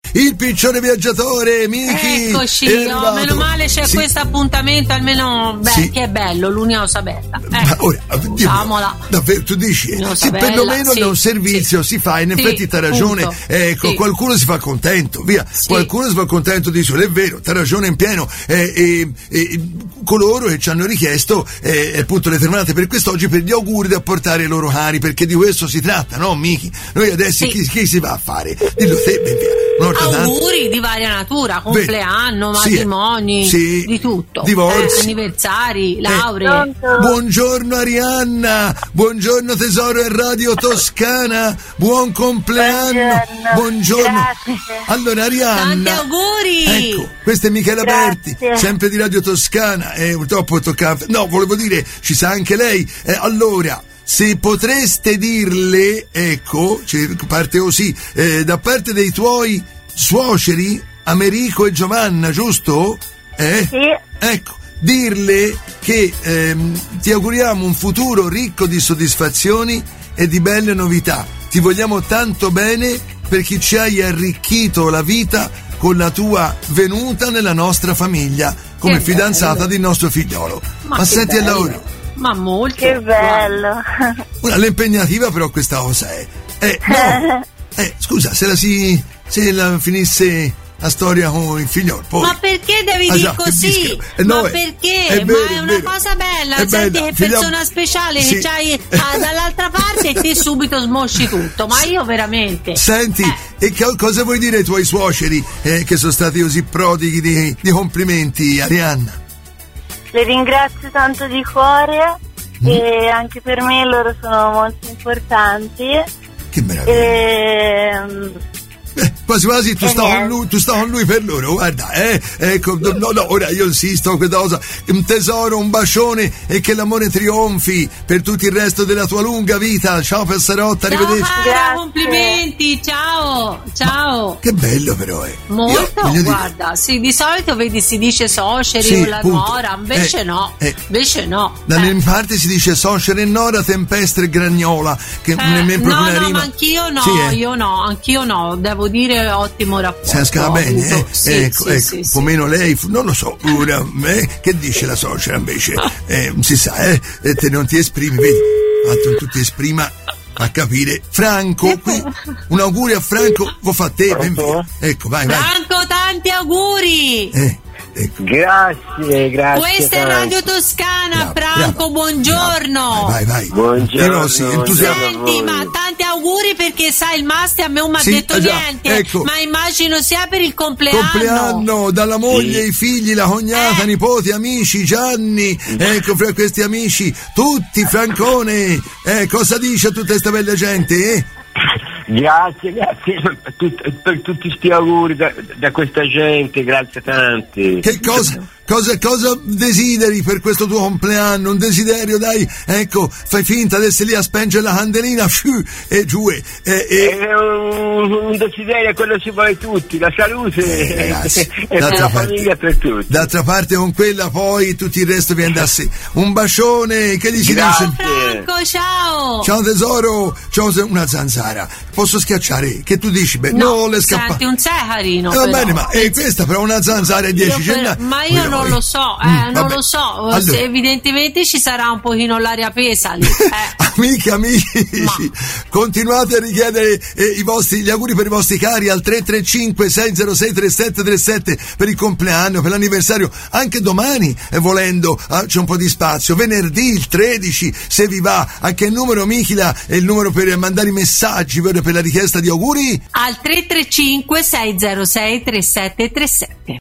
il piccione viaggiatore, Miki. Eccoci, meno male c'è questo appuntamento, almeno che è bello, l'Unione Saberta. Ma ora, davvero, tu dici? Sì, perlomeno è un servizio, si fa, in effetti t'ha ragione, qualcuno si fa contento, via, qualcuno si fa contento di solo, è vero, t'ha ragione in pieno, coloro che ci hanno richiesto appunto le telefonate per quest'oggi per gli auguri da portare ai loro cari, perché di questo si tratta, no Miki? Noi adesso chi si va a fare? Dillo te, ben via. Auguri di varia natura, compleanno, matrimoni, di tutto, divorzi, anniversari, lauree. Buongiorno Arianna, buongiorno tesoro e Radio Toscana, buon compleanno, buongiorno. Grazie. Allora Arianna, tanti auguri. Ecco, questo è Michele Berti, sempre di Radio Toscana, purtroppo toccava, no, volevo dire, ci sa anche lei, allora, se potreste dirle, ecco, parte così, da parte dei tuoi suoceri, Americo e Giovanna, giusto? Sì. Ecco, dirle che ti auguriamo un futuro ricco di soddisfazioni e di belle novità. Ti vogliamo tanto bene perché ci hai arricchito la vita con la tua venuta nella nostra famiglia come fidanzata del nostro figliolo. Ma senti a lavoro. Ma molto. Che bello. L'impegnativa però questa cosa è. Scusa, se la finisse la storia con il figliolo, poi. Ma perché devi dire così? Ma perché? È una cosa bella, senti che persona speciale che c'hai dall'altra parte e te subito smosci tutto, ma io veramente. Senti, e cosa vuoi dire ai tuoi suoceri che sono stati così prodighi di complimenti, Arianna? Le ringrazio tanto di cuore e anche per me loro sono molto importanti. Che meraviglia. Quasi quasi tu stai con lui per loro, guarda, ecco, no, ora io insisto questa cosa, un tesoro, un bacione e che l'amore trionfi per tutto il resto della tua lunga vita. Ciao Passarotta, arrivederci. Complimenti, ciao. Che bello però molto, guarda, di solito vedi si dice suoceri o la nuora, invece no. Dalle mie parti si dice suoceri e nora, tempestre e gragnola, che nemmeno proprio una rima. Ma anch'io no, devo dire ottimo rapporto. Si scala bene, ecco, un meno lei, non lo so, che dice la suocera invece? Si sa, te non ti esprimi, vedi, quanto tu ti esprima a capire. Franco, qui un augurio a Franco, lo fa te, ecco, vai. Franco, tanti auguri. Ecco. Grazie. Questa è Radio Toscana, Franco, buongiorno. Vai. Buongiorno. Senti, ma tanti auguri perché sai il master a me non mi ha detto niente, ecco. Ma immagino sia per il compleanno. Dalla moglie, i figli, la cognata, nipoti, amici, Gianni, ecco, fra questi amici, tutti, Francone, cosa dice a tutta questa bella gente, Grazie per tutti questi auguri da questa gente, grazie tanti. Che cosa desideri per questo tuo compleanno? Un desiderio, dai, ecco, fai finta di essere lì a spengere la candelina e giù. Un desiderio, quello si vuole tutti, la salute e la famiglia per tutti. D'altra parte con quella poi tutto il resto viene da sé. Un bacione, che dici? Ciao Franco, ciao. Ciao tesoro, ciao una zanzara. Posso schiacciare? Che tu dici? No, le scappa. Senti, un sé carino. Va bene, ma questa però una zanzara e 10 centesimi. Ma io non lo so, non lo so. Allora, se evidentemente ci sarà un pochino l'aria pesa lì. Amici, continuate a richiedere gli auguri per i vostri cari al 335 606 3737 per il compleanno, per l'anniversario, anche domani, volendo, c'è un po' di spazio. Venerdì il 13, se vi va, a che numero, Michila, è il numero per mandare i messaggi per la richiesta di auguri? Al 335 606 3737.